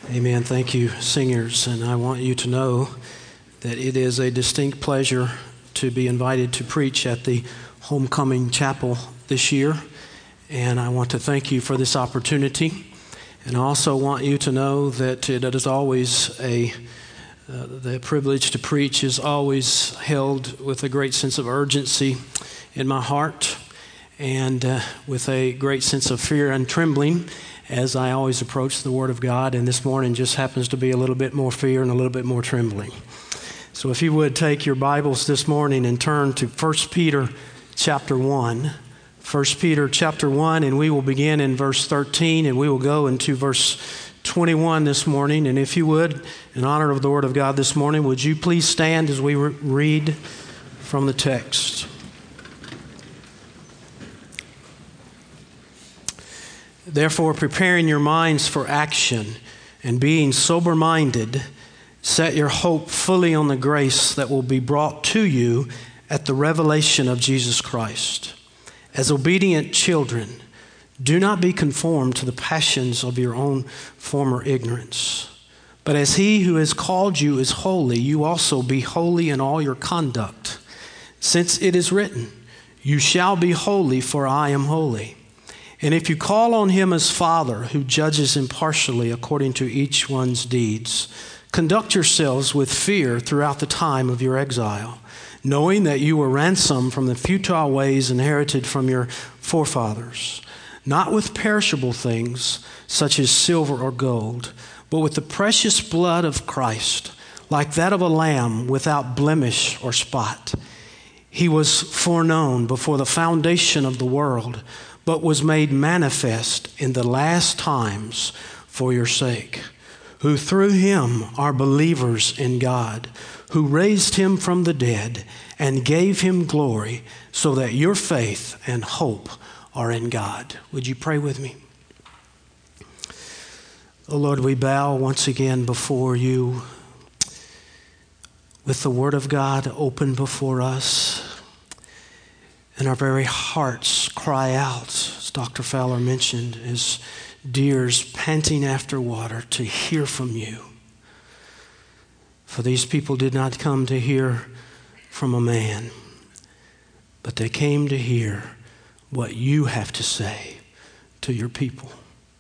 Amen. Thank you, singers. And I want you to know that it is a distinct pleasure to be invited to preach at the Homecoming Chapel this year. And I want to thank you for this opportunity. And I also want you to know that it is always the privilege to preach is always held with a great sense of urgency in my heart and with a great sense of fear and trembling as I always approach the Word of God. And this morning just happens to be a little bit more fear and a little bit more trembling. So if you would take your Bibles this morning and turn to 1 Peter chapter 1. 1 Peter chapter 1, and we will begin in verse 13, and we will go into verse 21 this morning. And if you would, in honor of the Word of God this morning, would you please stand as we read from the text? Therefore, preparing your minds for action and being sober-minded, set your hope fully on the grace that will be brought to you at the revelation of Jesus Christ. As obedient children, do not be conformed to the passions of your own former ignorance. But as He who has called you is holy, you also be holy in all your conduct. Since it is written, "You shall be holy, for I am holy." And if you call on Him as Father, who judges impartially according to each one's deeds, conduct yourselves with fear throughout the time of your exile, knowing that you were ransomed from the futile ways inherited from your forefathers, not with perishable things such as silver or gold, but with the precious blood of Christ, like that of a lamb without blemish or spot. He was foreknown before the foundation of the world, but was made manifest in the last times for your sake, who through Him are believers in God, who raised Him from the dead and gave Him glory, so that your faith and hope are in God. Would you pray with me? Oh Lord, we bow once again before you with the Word of God open before us, and our very hearts cry out, as Dr. Fowler mentioned, as deers panting after water to hear from you. For these people did not come to hear from a man, but they came to hear what you have to say to your people.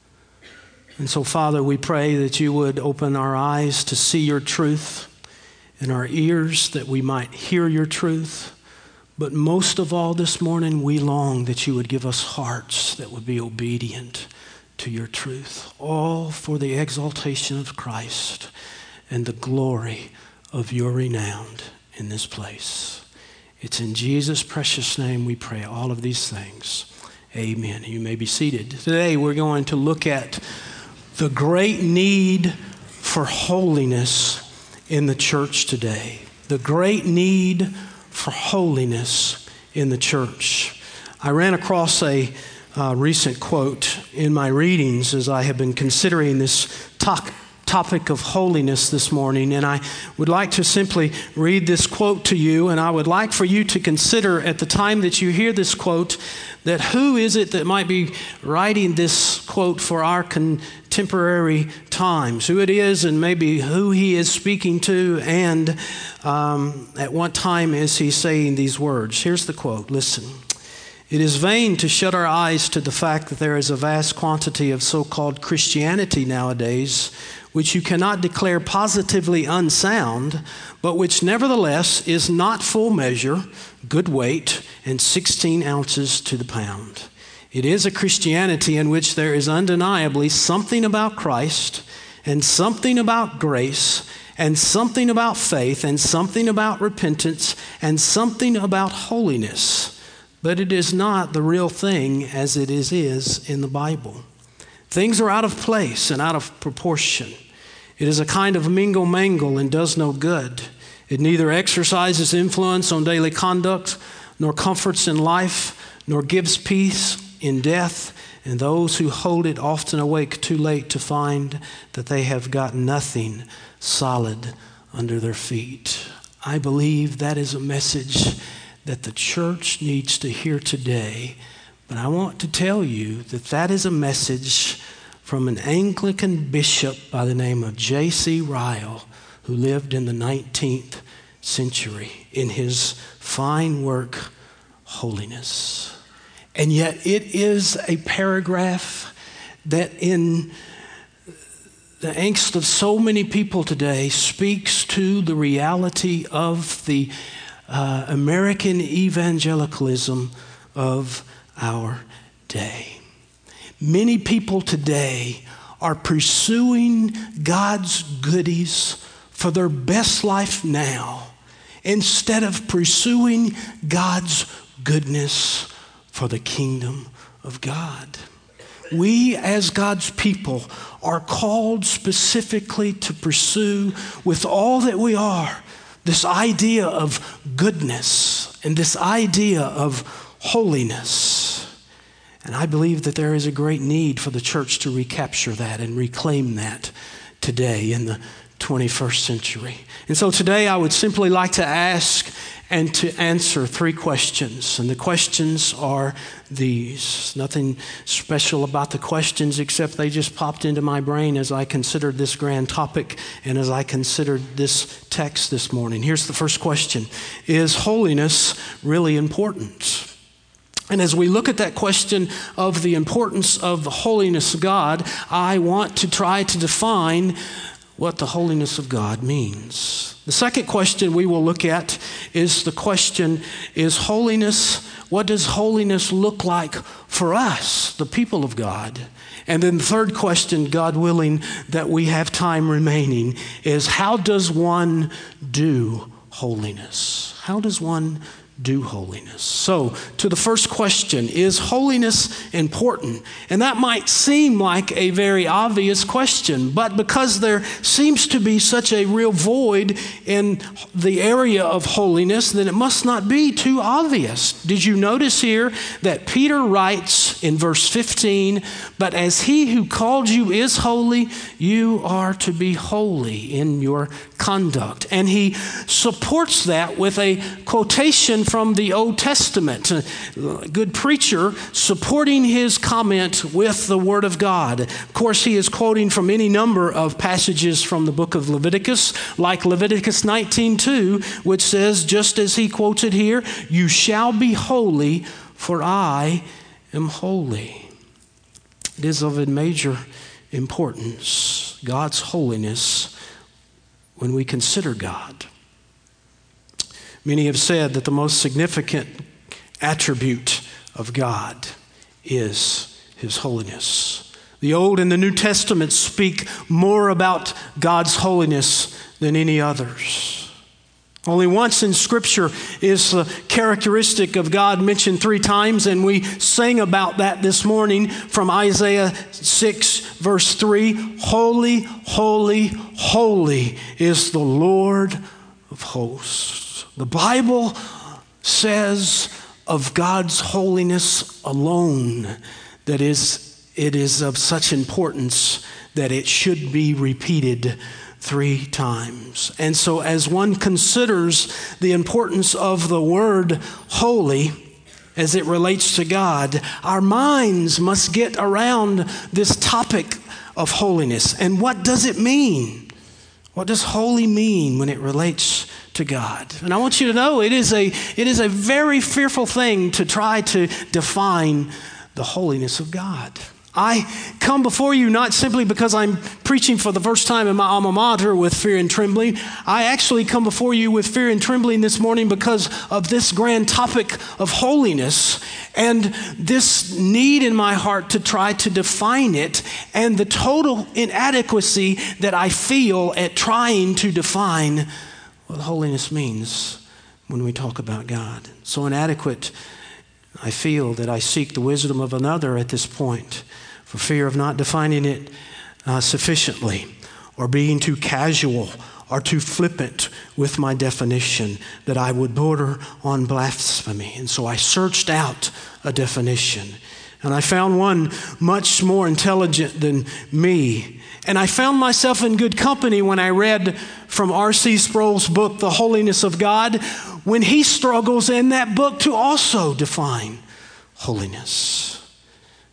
And so, Father, we pray that you would open our eyes to see your truth and our ears that we might hear your truth. But most of all this morning, we long that you would give us hearts that would be obedient to your truth, all for the exaltation of Christ and the glory of your renown in this place. It's in Jesus' precious name we pray all of these things. Amen. You may be seated. Today we're going to look at the great need for holiness in the church today. The great need for holiness in the church. I ran across a recent quote in my readings as I have been considering this topic of holiness this morning, and I would like to simply read this quote to you, and I would like for you to consider at the time that you hear this quote that who is it that might be writing this quote for our contemporary times, who it is and maybe who he is speaking to, and at what time is he saying these words. Here's the quote. Listen. It is vain to shut our eyes to the fact that there is a vast quantity of so-called Christianity nowadays which you cannot declare positively unsound, but which nevertheless is not full measure, good weight, and 16 ounces to the pound. It is a Christianity in which there is undeniably something about Christ, and something about grace, and something about faith, and something about repentance, and something about holiness. But it is not the real thing as it is in the Bible. Things are out of place and out of proportion. It is a kind of mingle-mangle and does no good. It neither exercises influence on daily conduct, nor comforts in life, nor gives peace in death, and those who hold it often awake too late to find that they have got nothing solid under their feet. I believe that is a message that the church needs to hear today, but I want to tell you that that is a message from an Anglican bishop by the name of J.C. Ryle, who lived in the 19th century, in his fine work, Holiness. And yet it is a paragraph that, in the angst of so many people today, speaks to the reality of the American evangelicalism of our day. Many people today are pursuing God's goodies for their best life now instead of pursuing God's goodness for the kingdom of God. We, as God's people, are called specifically to pursue with all that we are this idea of goodness and this idea of holiness. And I believe that there is a great need for the church to recapture that and reclaim that today in the 21st century. And so today I would simply like to ask and to answer 3 questions. And the questions are these. Nothing special about the questions except they just popped into my brain as I considered this grand topic and as I considered this text this morning. Here's the first question. Is holiness really important? And as we look at that question of the importance of the holiness of God, I want to try to define what the holiness of God means. The second question we will look at is the question, what does holiness look like for us, the people of God? And then the third question, God willing that we have time remaining, is how does one do holiness? How does one do holiness? So, to the first question, is holiness important? And that might seem like a very obvious question, but because there seems to be such a real void in the area of holiness, then it must not be too obvious. Did you notice here that Peter writes in verse 15, "But as he who called you is holy, you are to be holy in your conduct." And he supports that with a quotation from the Old Testament. A good preacher supporting his comment with the Word of God. Of course, he is quoting from any number of passages from the book of Leviticus, like Leviticus 19:2, which says, just as he quotes it here, "You shall be holy, for I am holy." It is of a major importance, God's holiness, when we consider God. Many have said that the most significant attribute of God is His holiness. The Old and the New Testaments speak more about God's holiness than any others. Only once in Scripture is the characteristic of God mentioned 3 times, and we sang about that this morning from Isaiah 6, verse 3. Holy, holy, holy is the Lord of hosts. The Bible says of God's holiness alone that it is of such importance that it should be repeated 3 times. And so as one considers the importance of the word holy as it relates to God, our minds must get around this topic of holiness. And what does it mean? What does holy mean when it relates to God? And I want you to know it is a very fearful thing to try to define the holiness of God. I come before you not simply because I'm preaching for the first time in my alma mater with fear and trembling. I actually come before you with fear and trembling this morning because of this grand topic of holiness and this need in my heart to try to define it and the total inadequacy that I feel at trying to define what holiness means when we talk about God. So inadequate, I feel that I seek the wisdom of another at this point for fear of not defining it sufficiently or being too casual or too flippant with my definition that I would border on blasphemy. And so I searched out a definition. And I found one much more intelligent than me. And I found myself in good company when I read from R.C. Sproul's book, The Holiness of God, when he struggles in that book to also define holiness.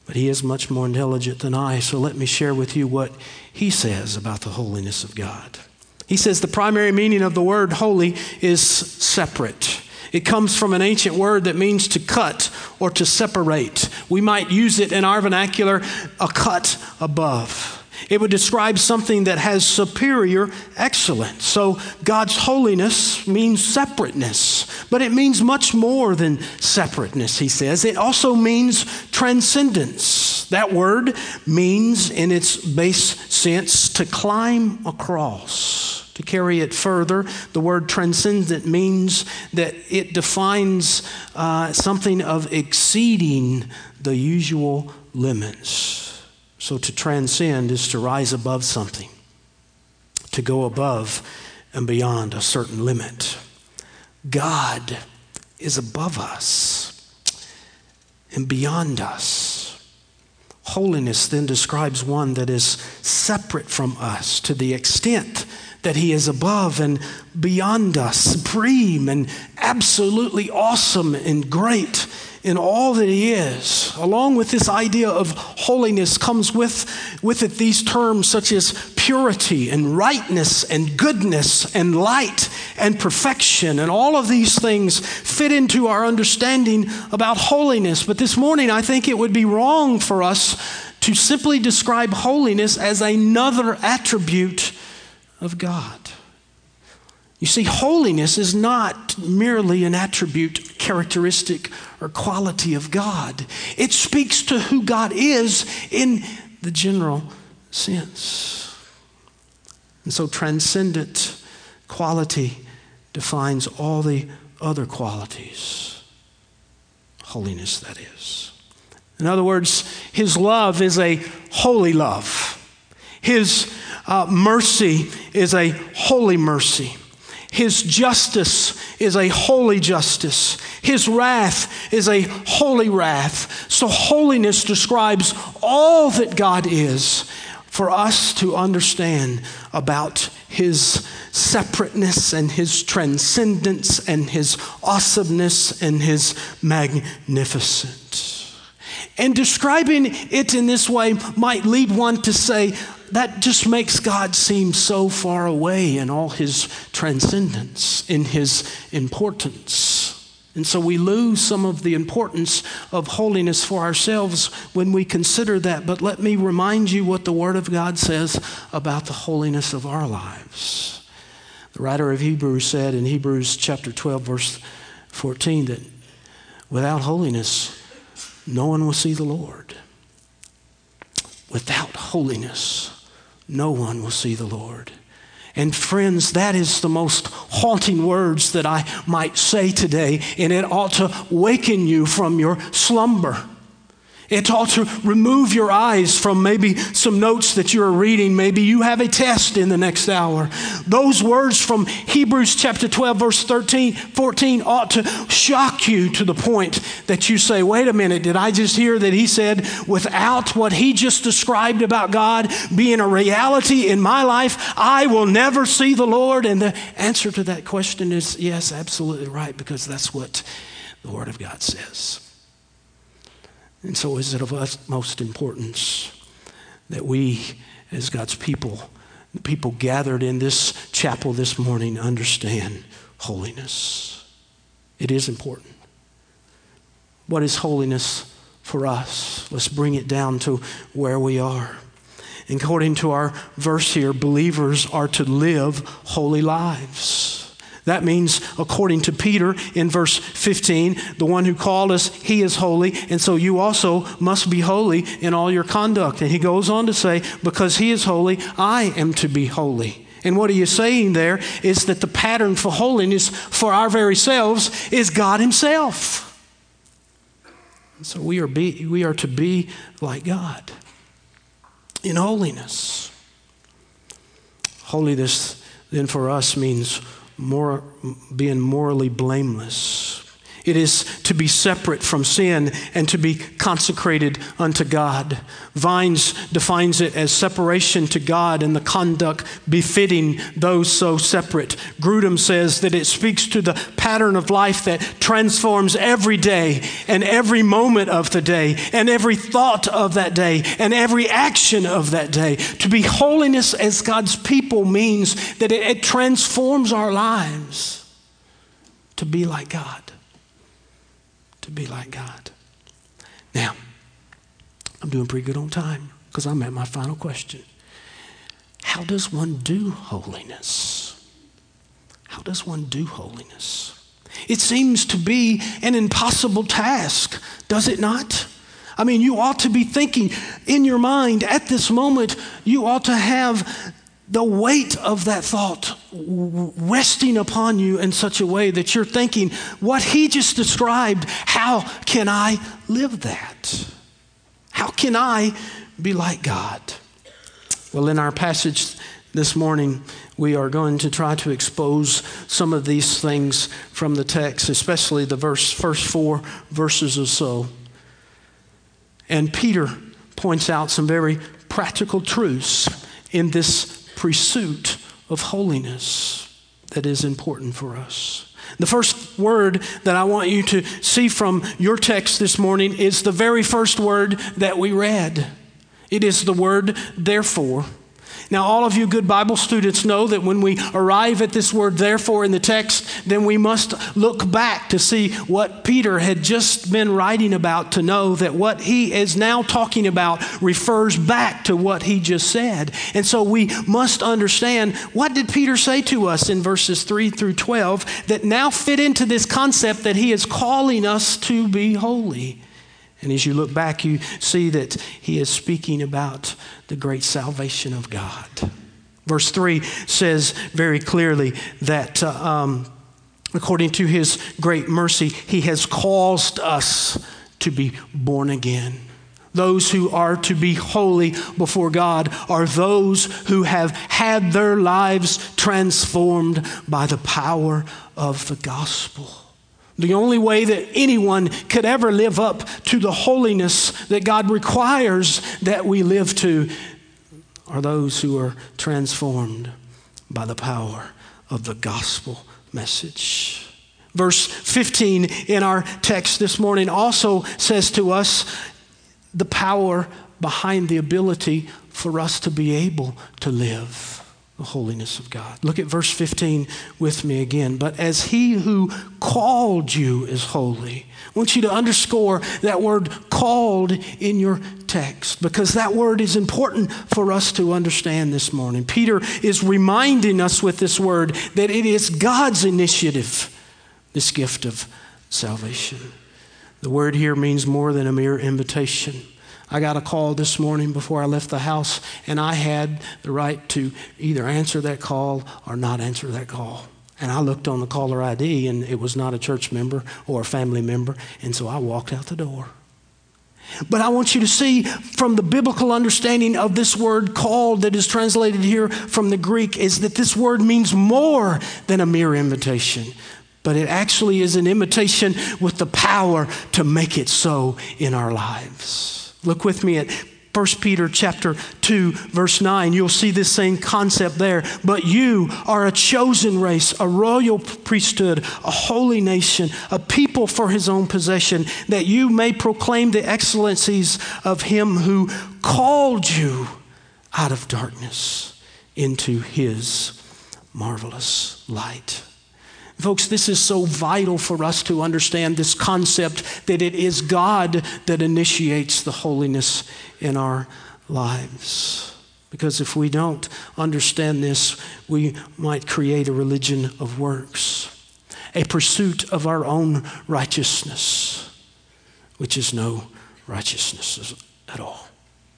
But he is much more intelligent than I, so let me share with you what he says about the holiness of God. He says the primary meaning of the word holy is separate. It comes from an ancient word that means to cut or to separate. We might use it in our vernacular, a cut above. It would describe something that has superior excellence. So God's holiness means separateness, but it means much more than separateness, he says. It also means transcendence. That word means, in its base sense, to climb across. To carry it further, the word transcendent means that it defines something of exceeding the usual limits. So to transcend is to rise above something, to go above and beyond a certain limit. God is above us and beyond us. Holiness then describes one that is separate from us to the extent that he is above and beyond us, supreme and absolutely awesome and great in all that he is. Along with this idea of holiness comes with it these terms such as purity and rightness and goodness and light and perfection. And all of these things fit into our understanding about holiness. But this morning, I think it would be wrong for us to simply describe holiness as another attribute of God. You see, holiness is not merely an attribute, characteristic, or quality of God. It speaks to who God is in the general sense. And so transcendent quality defines all the other qualities. Holiness, that is. In other words, his love is a holy love. His mercy is a holy mercy. His justice is a holy justice. His wrath is a holy wrath. So holiness describes all that God is for us to understand about his separateness and his transcendence and his awesomeness and his magnificence. And describing it in this way might lead one to say, that just makes God seem so far away in all his transcendence, in his importance. And so we lose some of the importance of holiness for ourselves when we consider that. But let me remind you what the Word of God says about the holiness of our lives. The writer of Hebrews said in Hebrews chapter 12, verse 14, that without holiness, no one will see the Lord. Without holiness, no one will see the Lord. And friends, that is the most haunting words that I might say today, and it ought to waken you from your slumber. It ought to remove your eyes from maybe some notes that you're reading. Maybe you have a test in the next hour. Those words from Hebrews chapter 12, verse 14 ought to shock you to the point that you say, wait a minute, did I just hear that he said without what he just described about God being a reality in my life, I will never see the Lord? And the answer to that question is yes, absolutely right, because that's what the Word of God says. And so is it of utmost importance that we, as God's people, the people gathered in this chapel this morning, understand holiness. It is important. What is holiness for us? Let's bring it down to where we are. According to our verse here, believers are to live holy lives. That means, according to Peter in verse 15, the one who called us, he is holy, and so you also must be holy in all your conduct. And he goes on to say, because he is holy, I am to be holy. And what he is saying there is that the pattern for holiness for our very selves is God himself. And so we are to be like God in holiness. Holiness then for us means being morally blameless. It is to be separate from sin and to be consecrated unto God. Vines defines it as separation to God and the conduct befitting those so separate. Grudem says that it speaks to the pattern of life that transforms every day and every moment of the day and every thought of that day and every action of that day. To be holiness as God's people means that it transforms our lives to be like God. To be like God. Now, I'm doing pretty good on time because I'm at my final question. How does one do holiness? How does one do holiness? It seems to be an impossible task, does it not? I mean, you ought to be thinking in your mind at this moment, you ought to have the weight of that thought resting upon you in such a way that you're thinking, what he just described, how can I live that? How can I be like God? Well, in our passage this morning, we are going to try to expose some of these things from the text, especially the first 4 verses or so. And Peter points out some very practical truths in this pursuit of holiness that is important for us. The first word that I want you to see from your text this morning is the very first word that we read. It is the word therefore. Now, all of you good Bible students know that when we arrive at this word therefore in the text, then we must look back to see what Peter had just been writing about, to know that what he is now talking about refers back to what he just said. And so we must understand, what did Peter say to us in verses 3 through 12 that now fit into this concept that he is calling us to be holy? And as you look back, you see that he is speaking about the great salvation of God. Verse 3 says very clearly that according to his great mercy, he has caused us to be born again. Those who are to be holy before God are those who have had their lives transformed by the power of the gospel. The only way that anyone could ever live up to the holiness that God requires that we live to are those who are transformed by the power of the gospel message. Verse 15 in our text this morning also says to us the power behind the ability for us to be able to live the holiness of God. Look at verse 15 with me again. But as he who called you is holy. I want you to underscore that word called in your text, because that word is important for us to understand this morning. Peter is reminding us with this word that it is God's initiative, this gift of salvation. The word here means more than a mere invitation. I got a call this morning before I left the house, and I had the right to either answer that call or not answer that call. And I looked on the caller ID, and it was not a church member or a family member, and so I walked out the door. But I want you to see from the biblical understanding of this word called that is translated here from the Greek is that this word means more than a mere invitation. But it actually is an invitation with the power to make it so in our lives. Look with me at 1 Peter chapter 2, verse 9. You'll see this same concept there. But you are a chosen race, a royal priesthood, a holy nation, a people for his own possession, that you may proclaim the excellencies of him who called you out of darkness into his marvelous light. Folks, this is so vital for us to understand this concept that it is God that initiates the holiness in our lives. Because if we don't understand this, we might create a religion of works, a pursuit of our own righteousness, which is no righteousness at all.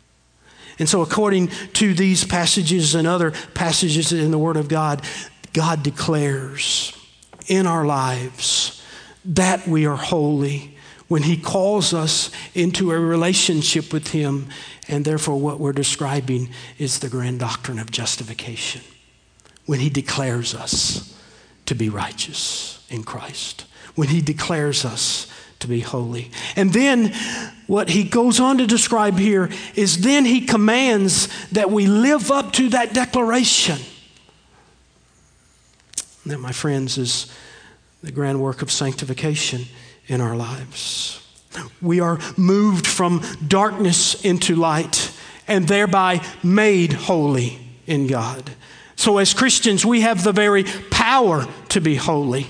And so according to these passages and other passages in the Word of God, God declares in our lives that we are holy when he calls us into a relationship with him. And therefore what we're describing is the grand doctrine of justification. When he declares us to be righteous in Christ. when he declares us to be holy. And then what he goes on to describe here is then he commands that we live up to that declaration. And that, my friends, is the grand work of sanctification in our lives. We are moved from darkness into light and thereby made holy in God. So as Christians, we have the very power to be holy.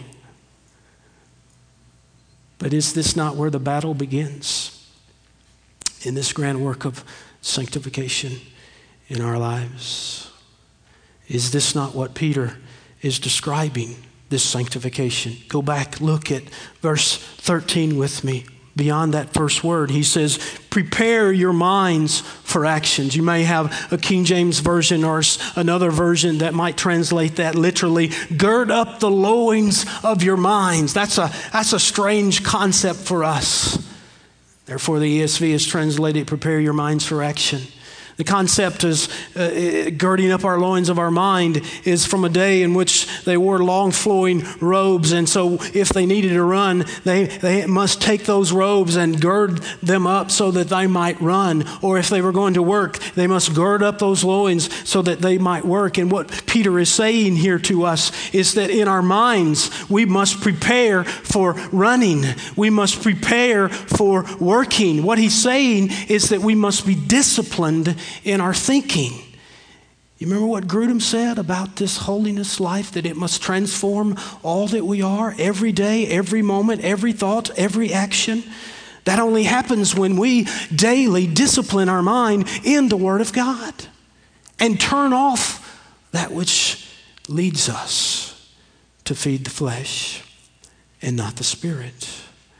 But is this not where the battle begins? In this grand work of sanctification in our lives? Is this not what Peter is describing, this sanctification? Go back, look at verse 13 with me. Beyond that first word, he says, prepare your minds for actions. You may have a King James version or another version that might translate that literally, gird up the loins of your minds. That's a strange concept for us. Therefore, the ESV is translated, prepare your minds for action. The concept is girding up our loins of our mind is from a day in which they wore long flowing robes. And so if they needed to run, they must take those robes and gird them up so that they might run. Or if they were going to work, they must gird up those loins so that they might work. And what Peter is saying here to us is that in our minds, we must prepare for running. We must prepare for working. What he's saying is that we must be disciplined in our thinking. You remember what Grudem said about this holiness life, that it must transform all that we are, every day, every moment, every thought, every action? That only happens when we daily discipline our mind in the Word of God and turn off that which leads us to feed the flesh and not the Spirit.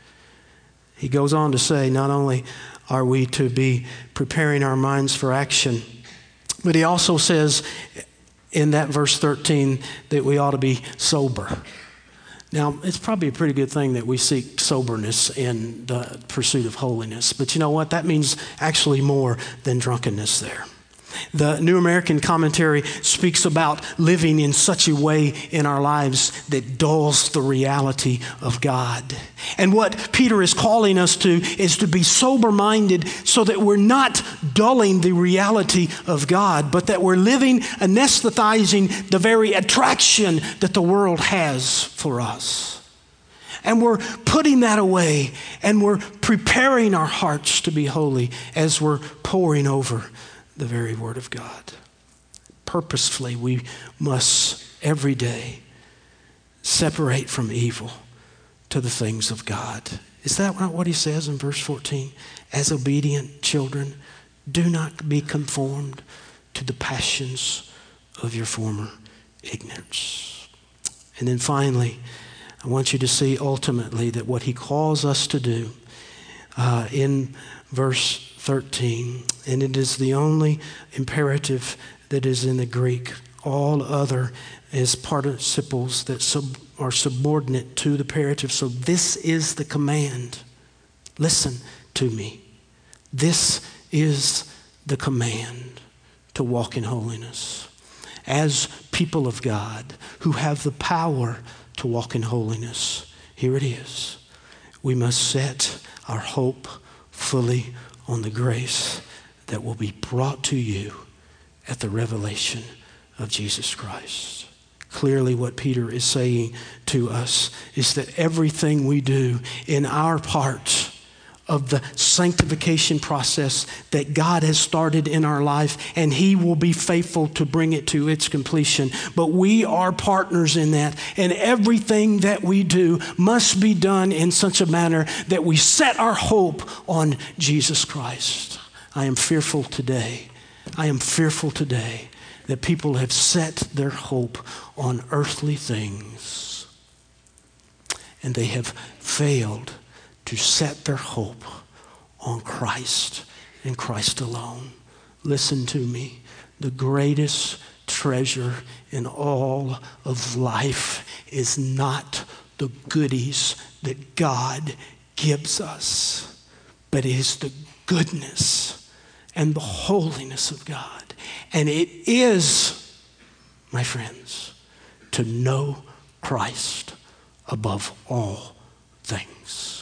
He goes on to say, not only are we to be preparing our minds for action, but he also says in that verse 13 that we ought to be sober. Now, it's probably a pretty good thing that we seek soberness in the pursuit of holiness, but you know what? That means actually more than drunkenness there. The New American Commentary speaks about living in such a way in our lives that dulls the reality of God. And what Peter is calling us to is to be sober-minded so that we're not dulling the reality of God, but that we're living, anesthetizing the very attraction that the world has for us. And we're putting that away, and we're preparing our hearts to be holy as we're poring over the very Word of God. Purposefully, we must every day separate from evil to the things of God. Is that not what he says in verse 14? As obedient children, do not be conformed to the passions of your former ignorance. And then finally, I want you to see ultimately that what he calls us to do in verse 13, and it is the only imperative that is in the Greek. All other is participles that are subordinate to the imperative. So this is the command. Listen to me. This is the command to walk in holiness. As people of God who have the power to walk in holiness, here it is. We must set our hope fully on the grace that will be brought to you at the revelation of Jesus Christ. Clearly what Peter is saying to us is that everything we do in our part of the sanctification process that God has started in our life, and he will be faithful to bring it to its completion. But we are partners in that, and everything that we do must be done in such a manner that we set our hope on Jesus Christ. I am fearful today that people have set their hope on earthly things, and they have failed to set their hope on Christ and Christ alone. Listen to me. The greatest treasure in all of life is not the goodies that God gives us, but it is the goodness and the holiness of God. And it is, my friends, to know Christ above all things.